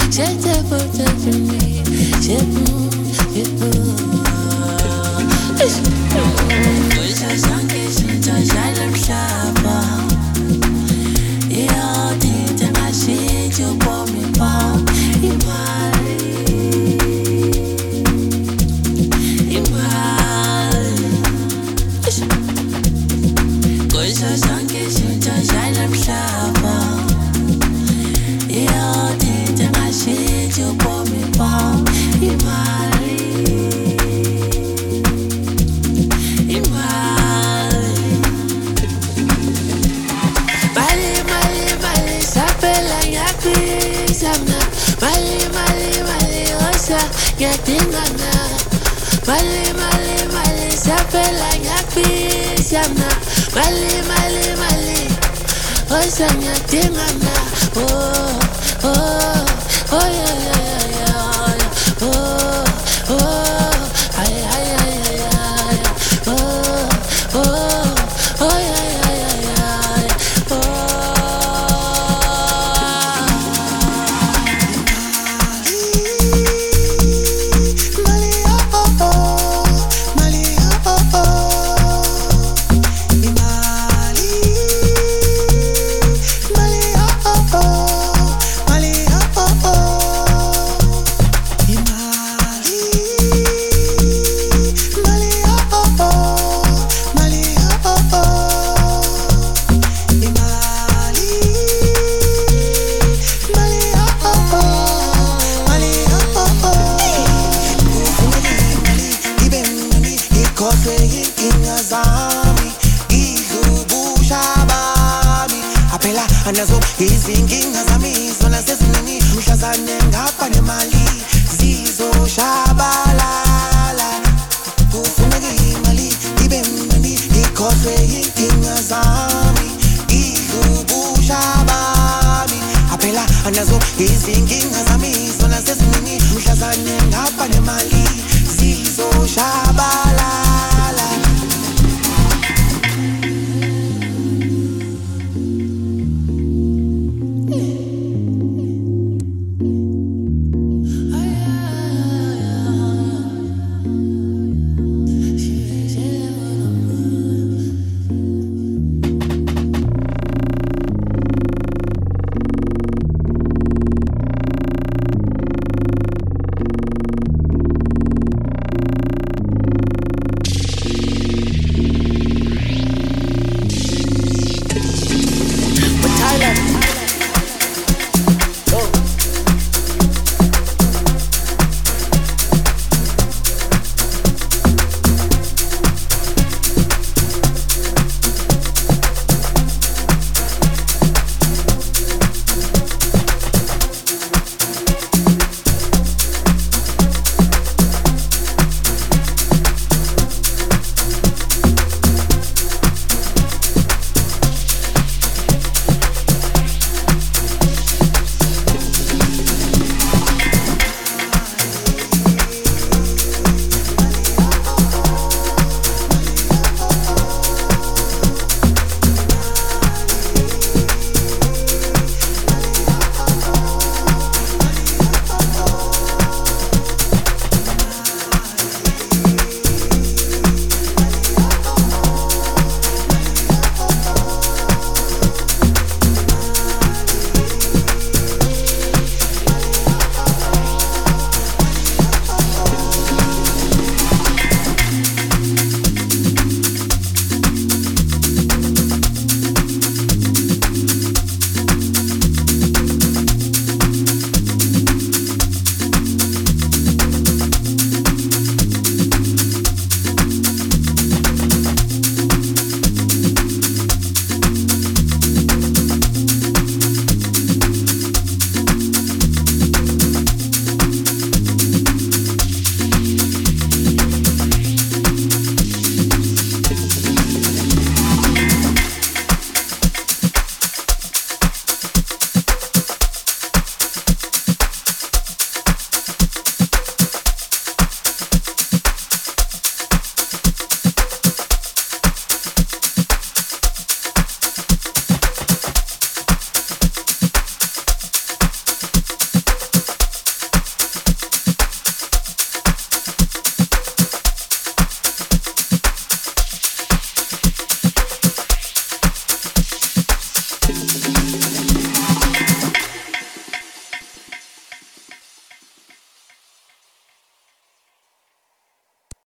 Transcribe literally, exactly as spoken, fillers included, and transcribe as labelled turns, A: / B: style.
A: J'étais pour te donner, j'ai pour, j'ai pour. Kuisha sange shinta shalam shaba. Yo tinte mashiju pomi pa imali, imali. Kuisha sange shinta shalam shaba. Yo tinte mashiju pomi pa imali. Mali, mali, mali, osa, nyatingana. Mali, mali, mali, sapela nyakpisana. Mali, mali, mali, osa, nyatingana. Oh, oh, oh, yeah, yeah, yeah, yeah. Oh, oh, ay, ay, ay, ay, ay. Oh, oh, oh, yeah, yeah, yeah, yeah. Oh.
B: Izinkinga zami zona seziningi mhlazane ngapha nemali zizoshabalala kufuneka imali ibe mnandi ikhohlwe inkinga zami izubushabami aphela anazo izinkinga zami zona seziningi mhlazane ngapha nemali zizoshabalala